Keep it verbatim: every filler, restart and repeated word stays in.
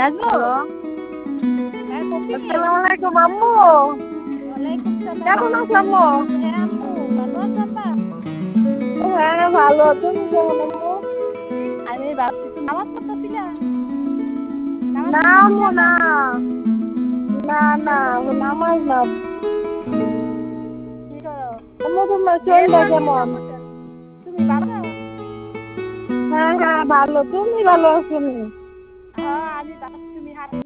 আসবো? হ্যালো। হ্যাঁ কফি। আসসালামু আলাইকুম আম্মু। ওয়ালাইকুম সালাম। কেমন আছো আম্মু? হ্যাঁ আম্মু ভালো আছো আম্মা? হ্যাঁ ভালো। তুমি কেমন আম্মু? আমি ভাবছি তুমি নামাজ পড়তেছিলা? নামাজ না আম্মু পড়তেছিলা না। না? না না নামাজ না। কি করো? আম্মু তোমার শরীরটা নেটওয়ার্কের কেমন? সমস্যা। তুমি ভালো? হ্যাঁ হ্যাঁ ভালো। তুমি ভালো আছো নি?